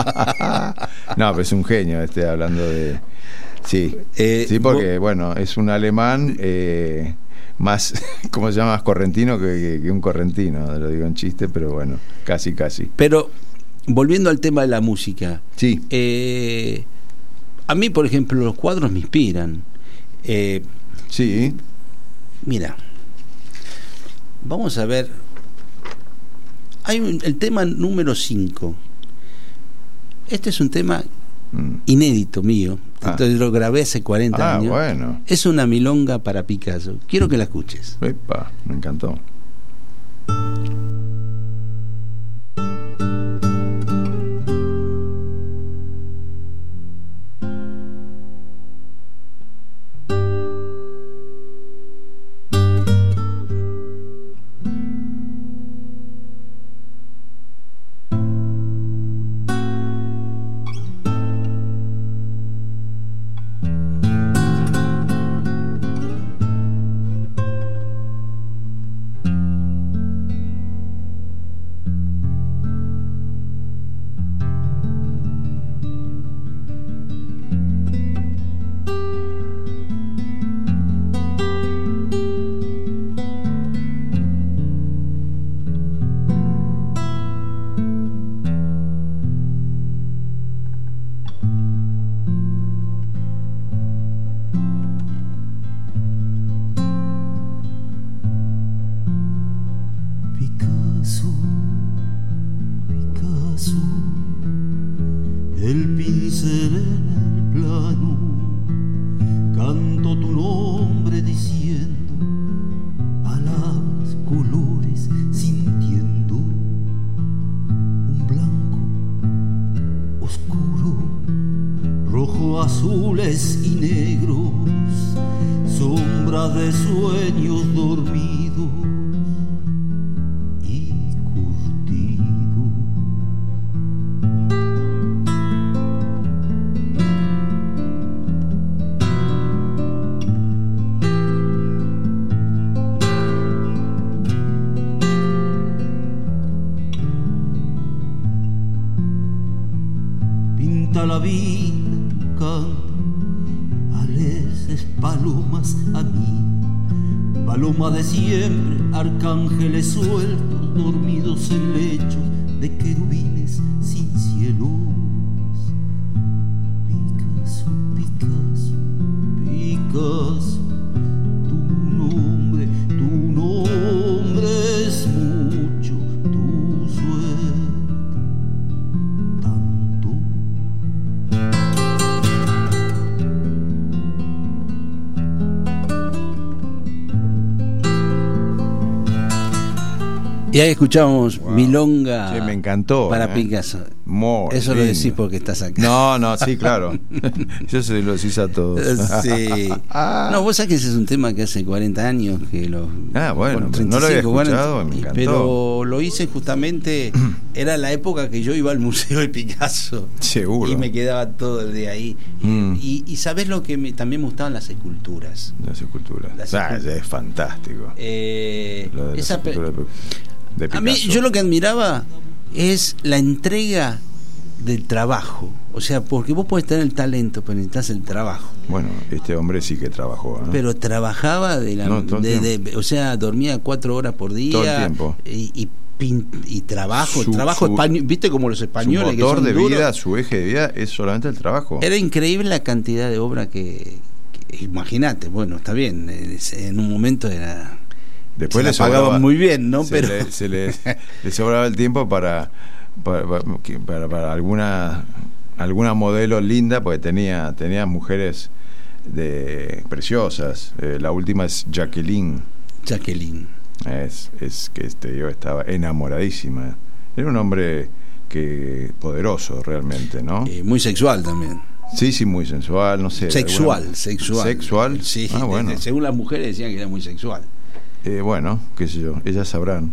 No, pero es un genio este hablando de. Sí, Eh, sí, porque vos- bueno, es un alemán eh, más, ¿cómo se llama? Más correntino que, que- que un correntino, lo digo en chiste, pero bueno, casi, casi. Pero, volviendo al tema de la música, Sí, eh, a mí, por ejemplo, los cuadros me inspiran. Eh, sí, mira, vamos a ver. Hay un- el tema número cinco. Este es un tema mm. inédito mío. Ah. Entonces lo grabé hace cuarenta Ah, años. bueno. Es una milonga para Picasso. Quiero que la escuches. Epa, me encantó. Picasso, el pincel en el plano, canto tu nombre diciendo palabras, colores, sintiendo un blanco oscuro, rojo, azules y negros, sombra de sueños dormidos y curtidos. Pinta la vida, canta, aleces, palomas a mí, paloma de siempre, arcángeles sueltos, dormidos en lechos de querubines sin cielos. Picasso, Picasso, Picasso, tu nombre, tu nombre es mucho, tu suerte tanto. Y ahí escuchamos Wow. Milonga. Sí, me encantó. Para eh. Picasso. Muy Eso lo lindo. decís porque estás acá. No, no, sí, claro. Eso se lo decís a todos. Sí. No, vos sabés que ese es un tema que hace cuarenta años que lo. Ah, bueno, treinta y no lo había cinco, cuarenta, escuchado, me encantó. Pero lo hice justamente. Era la época que yo iba al Museo de Picasso. Seguro. Y me quedaba todo el día ahí. Mm. Y, y sabés lo que me, también me gustaban las esculturas. Las esculturas. Las Ah, esculturas. es fantástico. Eh, Lo de las esa pe- esculturas de A mí, Picasso. yo lo que admiraba es la entrega del trabajo. O sea, porque vos podés tener el talento, pero necesitas el trabajo. Bueno, este hombre sí que trabajó, ¿no? Pero trabajaba de la. No, todo el de- de- o sea, dormía cuatro horas por día. Todo el tiempo. Y, y, pin- y trabajo, Su- trabajo su- español. ¿Viste como los españoles Su que motor son de duros? vida, su eje de vida es solamente el trabajo. Era increíble la cantidad de obra que. que Imagínate, bueno, está bien. es- En un momento era. Después se le la pagaban sobraba- muy bien, ¿no? Se Pero le, se le- le sobraba el tiempo para para, para, para- para alguna alguna modelo linda, porque tenía tenía mujeres de preciosas. Eh, la última es Jacqueline. Jacqueline. Es, es que este, yo estaba enamoradísima. Era un hombre que poderoso realmente, ¿no? Eh, muy sexual también. Sí, sí, muy sensual, no sé. Sexual, alguna- sexual. Sexual. Sí, Ah, bueno. de- de- según las mujeres decían que era muy sexual. Eh, bueno, qué sé yo, ellas sabrán.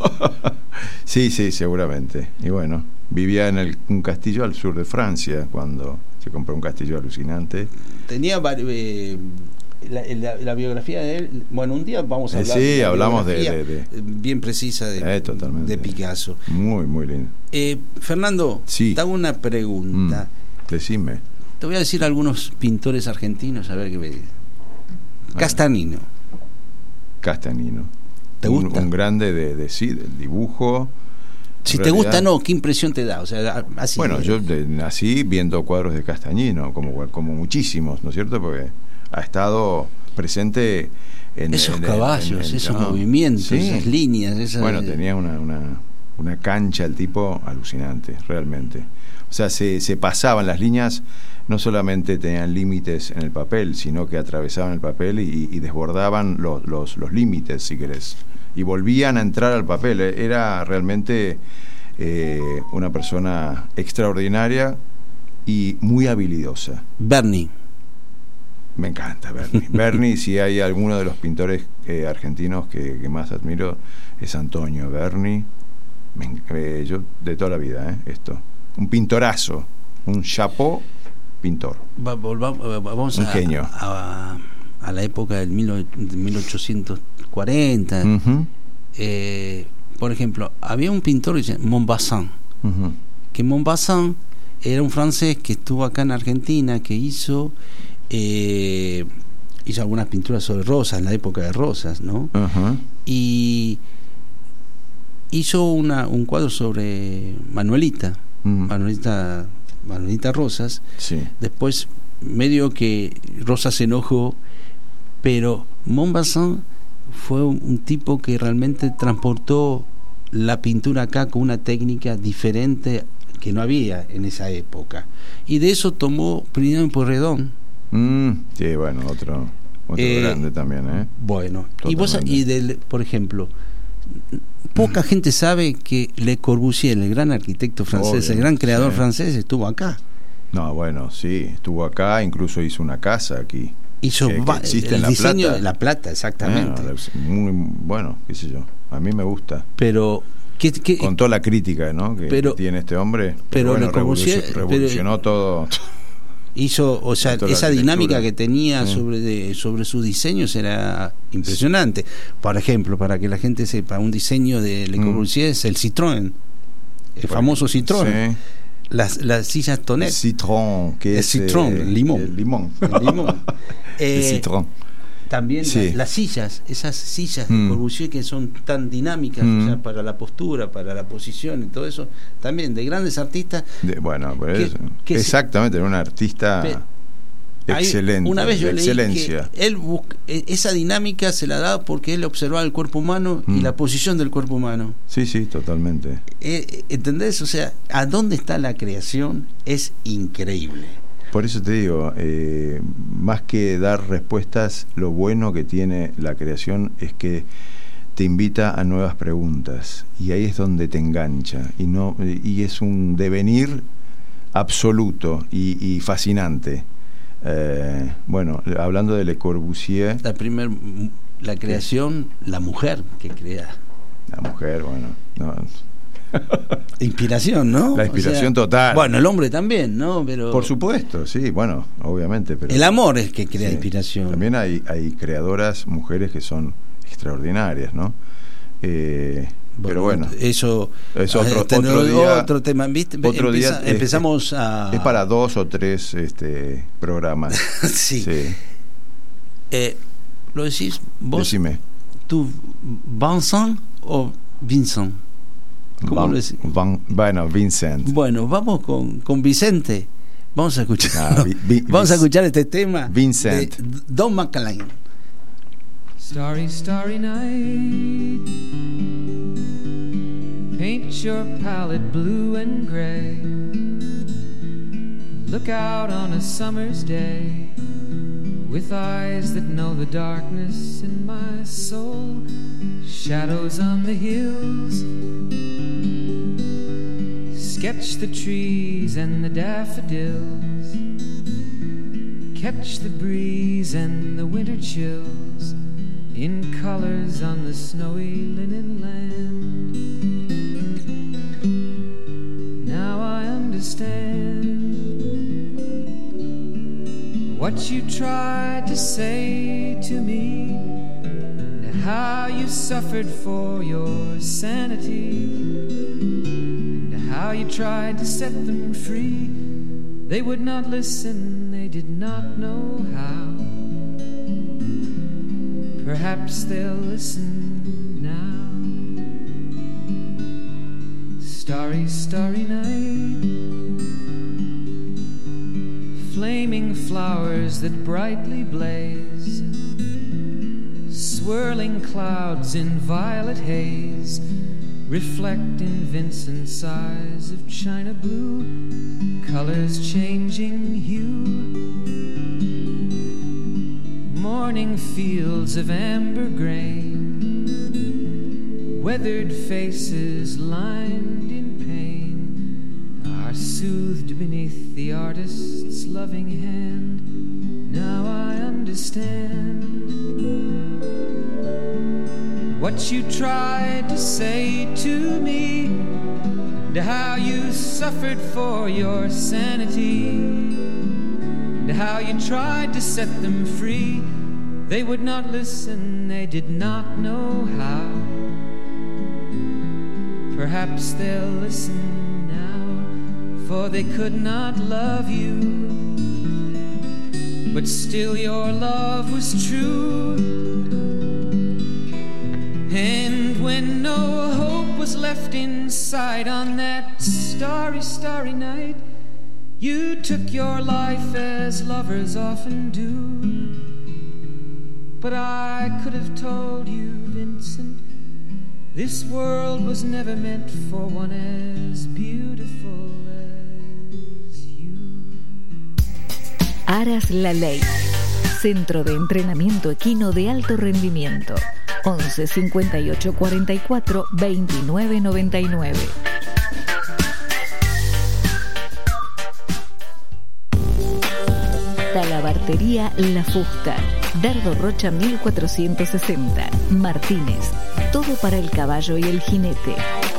Sí, sí, seguramente. Y bueno, vivía en el, un castillo al sur de Francia cuando se compró un castillo alucinante. Tenía vari- eh, la, la- la biografía de él. Bueno, un día vamos a Eh, hablar. sí, de la hablamos de- biografía, de- de- eh, bien precisa de, Eh, totalmente. de Picasso. Muy, muy lindo. Eh, Fernando, Sí. te hago una pregunta. Mm, decime. Te voy a decir algunos pintores argentinos, a ver qué me dices. Castanino. Castanino. ¿Te Un- gusta? Un, grande de, de sí, del dibujo. Si En te realidad- gusta, no, ¿qué impresión te da? O sea, así. Bueno, yo de- nací viendo cuadros de Castañino, como, como muchísimos, ¿no es cierto? Porque ha estado presente en... Esos en- en- caballos, en- esos no, movimientos, sí. esas líneas. Esas, Bueno, tenía una, una, una cancha el tipo alucinante, realmente. O sea, se, se pasaban las líneas, no solamente tenían límites en el papel, sino que atravesaban el papel y, y desbordaban los, los, los límites, si querés. Y volvían a entrar al papel. Era realmente eh, una persona extraordinaria y muy habilidosa. Berni. Me encanta Berni. Berni, si hay alguno de los pintores eh, argentinos que, que más admiro, es Antonio Berni. Me en- eh, yo de toda la vida, ¿eh? Esto. Un pintorazo, un chapeau pintor. Va- volva- eh, vamos Un a, genio. a, a la época del mil, o- de mil ochocientos cuarenta. Ujú, Eh, por ejemplo, había un pintor que se llama Montbazin, ujú. que Montbazin era un francés que estuvo acá en Argentina, que hizo eh, hizo algunas pinturas sobre rosas, en la época de rosas, ¿no? Ajá. Y hizo una, un cuadro sobre Manuelita, Mm. Manuelita, Manuelita Rosas. Sí. Después, medio que Rosas se enojó, pero Montbazin fue un, un tipo que realmente transportó la pintura acá con una técnica diferente, que no había en esa época. Y de eso tomó Plinio Pueyrredón. Mm, sí, bueno, otro, otro eh, grande también, ¿eh? Bueno, y vos, y del, por ejemplo, poca gente sabe que Le Corbusier, el gran arquitecto francés, Obvio, el gran creador sí. francés, estuvo acá. No, bueno, sí, estuvo acá, incluso hizo una casa aquí. Hizo que, que existe el en diseño La Plata. de La Plata, exactamente. Bueno, muy bueno, qué sé yo, a mí me gusta. Pero ¿qué, qué, con toda la crítica, ¿no? que, pero, que tiene este hombre, pero, pero bueno, Le Corbusier revolucionó, revolucionó pero, todo. Hizo, o sea, esa dinámica que tenía sí. sobre de, sobre sus diseños era impresionante. Por ejemplo, para que la gente sepa, un diseño de Le Corbusier mm. es el Citroën, el bueno, famoso Citroën. Sí. Las, las sillas Tonet. Citrón, que el es Citrón, eh, el limón. El limón. El limón. eh, el Citrón. También sí. las, las sillas, esas sillas mm. de Corbusier que son tan dinámicas mm. o sea, para la postura, para la posición y todo eso, también de grandes artistas. De, bueno, pues que, que exactamente, era un artista pe, excelente. Una vez yo de leí excelencia. que él busca, esa dinámica se la da porque él observaba el cuerpo humano mm. y la posición del cuerpo humano. Sí, sí, totalmente. Eh, ¿Entendés? O sea, ¿a dónde está la creación? Es increíble. Por eso te digo, eh, más que dar respuestas, lo bueno que tiene la creación es que te invita a nuevas preguntas y ahí es donde te engancha y no y es un devenir absoluto y, y fascinante. Eh, bueno, hablando de Le Corbusier, la primer la creación, ¿qué? La mujer que crea. La mujer, bueno, no. Inspiración, ¿no? La inspiración o sea, total. Bueno, el hombre también, ¿no? Pero por supuesto, sí, bueno, obviamente. Pero el amor es que crea sí, inspiración. También hay, hay creadoras, mujeres que son extraordinarias, ¿no? Eh, bueno, pero bueno, eso es otro, otro día. Otro tema, ¿viste? Otro Empieza, día empezamos es, a. Es para dos o tres este, programas. sí. sí. Eh, ¿Lo decís vos? Decime. ¿Tú, Vincent o Vincent? ¿Cómo Van, lo decís? Van, bueno, Vincent. Bueno, vamos con, con Vicente. Vamos a escuchar. Ah, vi, vi, vamos a escuchar este tema. Vincent. De Don McLean. Starry, starry night. Paint your palette blue and gray. Look out on a summer's day with eyes that know the darkness in my soul. Shadows on the hills. Sketch the trees and the daffodils. Catch the breeze and the winter chills in colors on the snowy linen land. Now I understand what you tried to say to me, and how you suffered for your sanity, and how you tried to set them free. They would not listen, they did not know how. Perhaps they'll listen now. Starry, starry night. Flaming flowers that brightly blaze. Swirling clouds in violet haze. Reflect in Vincent's eyes of china blue. Colors changing hue. Morning fields of amber grain. Weathered faces lined in pain are soothed beneath the artist's loving hand. Now I understand what you tried to say to me, and how you suffered for your sanity, and how you tried to set them free. They would not listen, they did not know how. Perhaps they'll listen now, for they could not love you, but still your love was true. And when no hope was left inside on that starry, starry night, you took your life as lovers often do. But I could have told you, Vincent, this world was never meant for one as beautiful Aras La Ley, Centro de Entrenamiento Equino de Alto Rendimiento. once cincuenta y ocho cuarenta y cuatro veintinueve noventa y nueve. Talabartería La Fusta, Dardo Rocha mil cuatrocientos sesenta, Martínez. Todo para el caballo y el jinete.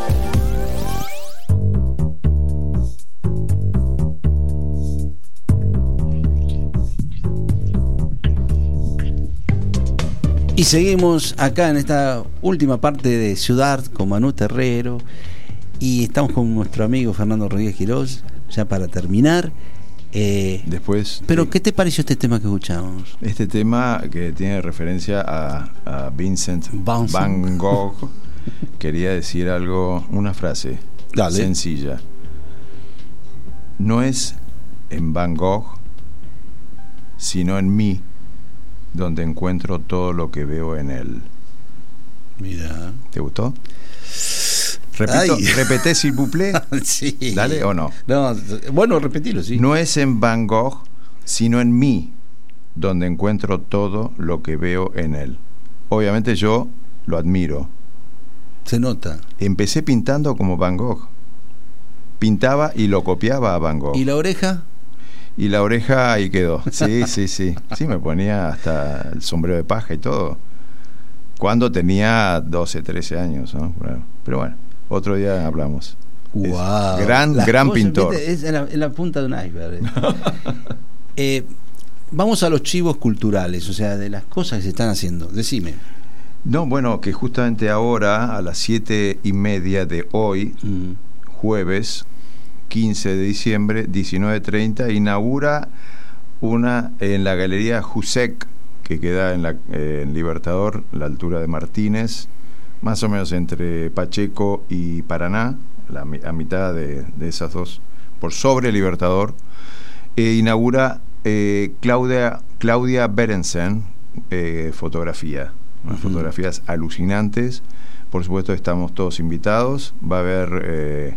Y seguimos acá en esta última parte de Ciudad con Manu Terrero. Y estamos con nuestro amigo Fernando Rodríguez Quirós, ya para terminar. Eh, Después. Pero, sí. ¿qué te pareció este tema que escuchamos? Este tema que tiene referencia a, a Vincent Van, Van Gogh. Quería decir algo, una frase Dale. sencilla. No es en Van Gogh, sino en mí, donde encuentro todo lo que veo en él. Mira. ¿Te gustó? Repito, Ay. ¿Repeté s'il vous plaît? Sí. ¿Dale o no? No, bueno, repetilo, sí. No es en Van Gogh, sino en mí, donde encuentro todo lo que veo en él. Obviamente yo lo admiro. Se nota. Empecé pintando como Van Gogh. Pintaba y lo copiaba a Van Gogh. ¿Y la oreja? Y la oreja ahí quedó. Sí, sí, sí. Sí, me ponía hasta el sombrero de paja y todo. Cuando tenía doce, trece años, ¿no? Bueno, pero bueno, otro día hablamos. Wow. Es gran, Las gran cosas, pintor. ¿viste? Es en la, en la punta de un iceberg. eh, vamos a los chivos culturales, o sea, de las cosas que se están haciendo. Decime. No, bueno, que justamente ahora, a las siete y media de hoy, mm. jueves quince de diciembre, diecinueve treinta, inaugura una en la Galería Jusek, que queda en, la, eh, en Libertador, la altura de Martínez, más o menos entre Pacheco y Paraná, la, a mitad de, de esas dos, por sobre Libertador. Eh, inaugura eh, Claudia, Claudia Berensen, eh, fotografía, uh-huh. fotografías alucinantes. Por supuesto estamos todos invitados, va a haber eh,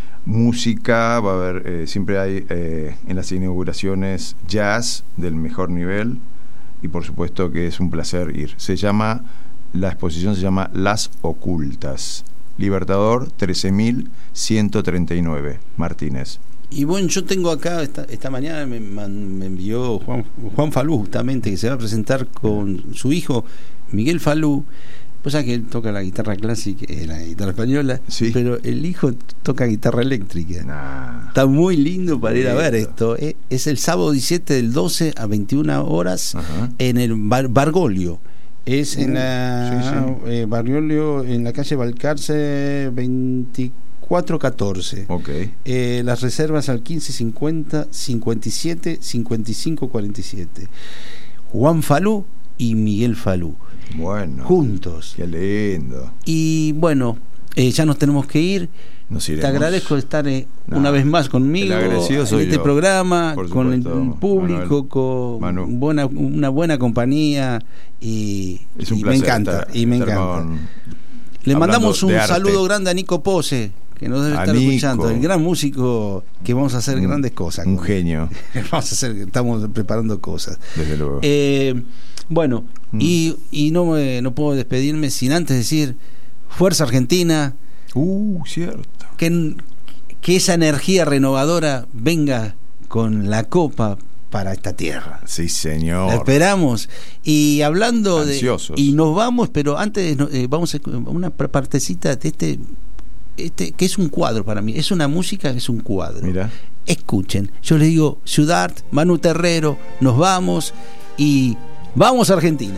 música, va a haber, eh, siempre hay eh, en las inauguraciones jazz del mejor nivel, y por supuesto que es un placer ir. Se llama, la exposición se llama Las Ocultas, Libertador trece mil ciento treinta y nueve, Martínez. Y bueno, yo tengo acá, esta, esta mañana me, me envió Juan, Juan Falú, justamente, que se va a presentar con su hijo Miguel Falú. Pues sabés que él toca la guitarra clásica, eh, la guitarra española, sí. Pero el hijo toca guitarra eléctrica. Nah. Está muy lindo para ir a ver esto. Eh, es el sábado diecisiete del doce a veintiuna horas. Ajá. En el Bar Bargolio. Es uh, en la sí, sí. Eh, Bargolio, en la calle Balcarce veinticuatro catorce. Okay. Eh, las reservas al quince cincuenta cincuenta y siete cincuenta y cinco cuarenta y siete. Juan Falú y Miguel Falú. Bueno, juntos. Qué lindo. Y bueno, eh, ya nos tenemos que ir. Nos iremos. Te agradezco estar eh, no, una vez más conmigo en este yo. programa, con el público, con Manu. Buena, una buena compañía y, es un y placer me encanta. Estar, y me encanta. Con, Le mandamos un saludo grande a Nico Pose, que nos debe a estar Nico. escuchando, el gran músico, que vamos a hacer un, grandes cosas. Un genio. Vamos a hacer, estamos preparando cosas. Desde luego. Eh, bueno, mm. y, y no, eh, no puedo despedirme sin antes decir Fuerza Argentina. Uh, cierto. Que, que esa energía renovadora venga con la copa para esta tierra. Sí, señor. La esperamos. Y hablando Ansiosos. de... Y nos vamos, pero antes eh, vamos a una partecita de este... Este, que es un cuadro para mí, es una música que es un cuadro. Mira. Escuchen, yo les digo Ciudad, Manu Terrero, nos vamos y vamos a Argentina.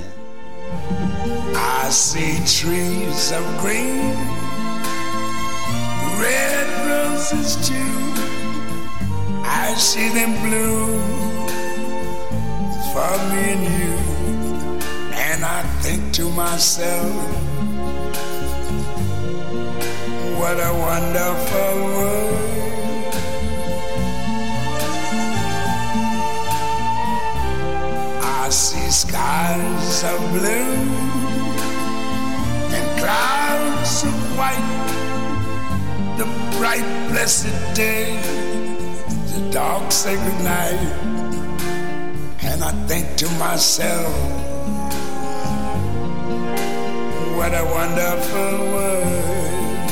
I see trees of green, red roses too. I see them bloom for me and you, and I think to myself, what a wonderful world. I see skies of blue and clouds of white, the bright blessed day, the dark sacred night. I think to myself, what a wonderful world.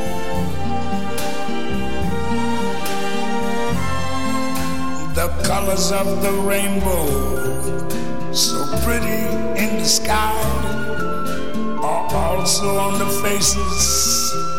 The colors of the rainbow, so pretty in the sky, are also on the faces